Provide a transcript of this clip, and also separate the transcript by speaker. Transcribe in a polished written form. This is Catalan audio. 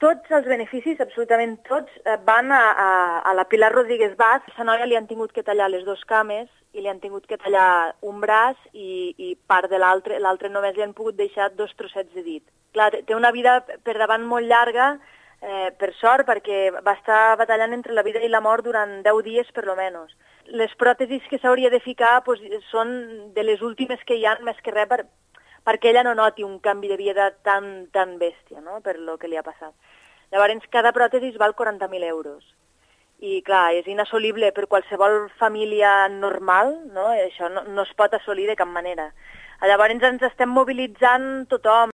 Speaker 1: Tots els beneficis, absolutament tots, van a la Pilar Rodríguez Bas. A la noia li han tingut que tallar les 2 cames i li han tingut que tallar un braç i part de l'altre només li han pogut deixar 2 trossets de dit. Clar, té una vida per davant molt llarga, per sort, perquè va estar batallant entre la vida i la mort durant 10 dies per lo menos. Les pròtesis que s'hauria de ficar són de les últimes que hi ha, més que res perquè ella no noti un canvi de vida tan bèstia, no?, per lo que li ha passat. Llavors, cada pròtesi val 40.000 euros. I, clar, és inassolible per qualsevol família normal, no? Això no es pot assolir de cap manera. Llavors ens estem mobilitzant tothom.